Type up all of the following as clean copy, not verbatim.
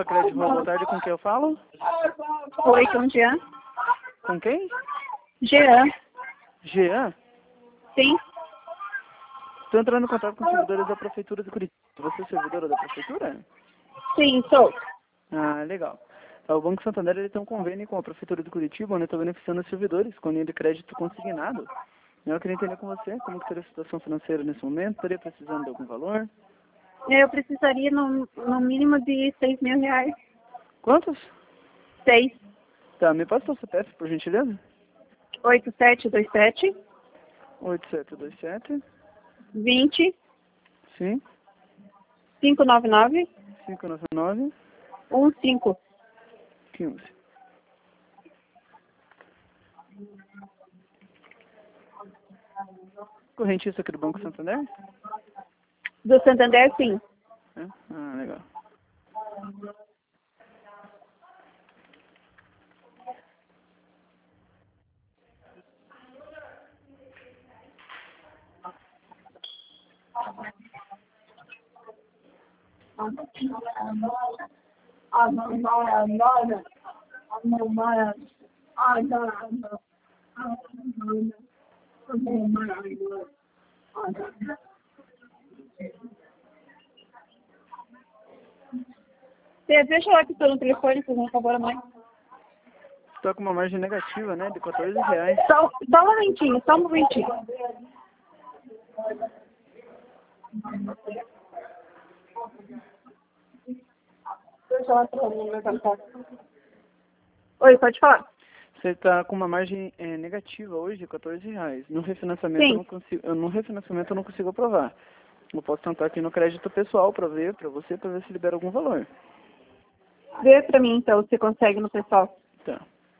Opa, Crédito, boa tarde, com quem eu falo? Oi, com o Jean. Com quem? Jean. Jean? Sim. Estou entrando em contato com servidores da Prefeitura de Curitiba. Você é servidora da Prefeitura? Sim, sou. Ah, legal. O Banco Santander ele tem um convênio com a Prefeitura de Curitiba, onde está beneficiando os servidores com linha de crédito consignado. Eu queria entender com você como que seria a situação financeira nesse momento. Estaria precisando de algum valor? Eu precisaria no mínimo de 6 mil reais. Quantos? 6. Tá, me passa o CPF, por gentileza. 8727 8727. 20 Sim. 599 599. 15. 15. Correntista aqui do Banco Santander? Do Santander, sim. É? Ah, legal. Deixa eu lá que estou no telefone, por favor, mãe. Está com uma margem negativa, né? De R$14. Só um momentinho, só um momentinho. Deixa eu lá no meu telefone. Oi, pode falar. Você está com uma margem negativa hoje de R$14. No refinanciamento, Sim. eu não consigo aprovar. Eu posso tentar aqui no crédito pessoal para ver se libera algum valor. Vê pra mim, então, se consegue no pessoal. Tá.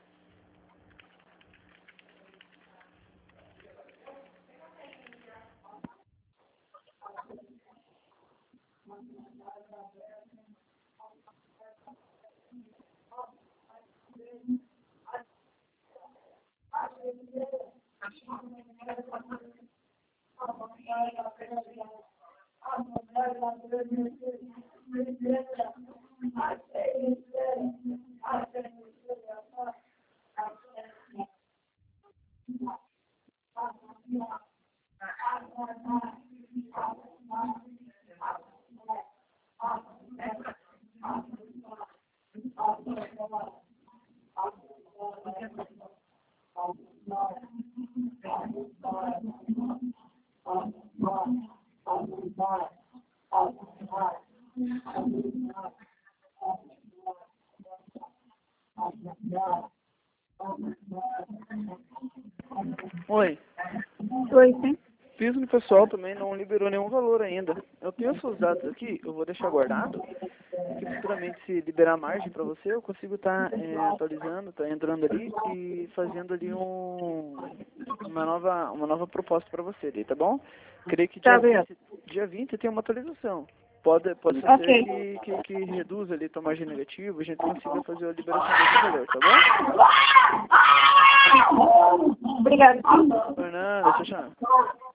Oi. Oi, sim. Fiz no pessoal também, não liberou nenhum valor ainda. Eu tenho seus dados aqui, eu vou deixar guardado. Que futuramente, se liberar margem para você, eu consigo estar atualizando, entrando ali e fazendo ali uma nova proposta para você ali, tá bom? Creio que dia 20 tem uma atualização. Pode ser que reduza ali a margem negativa, a gente consiga fazer a liberação desse valor, tá bom? Obrigada. Fernanda, tchau, tchau.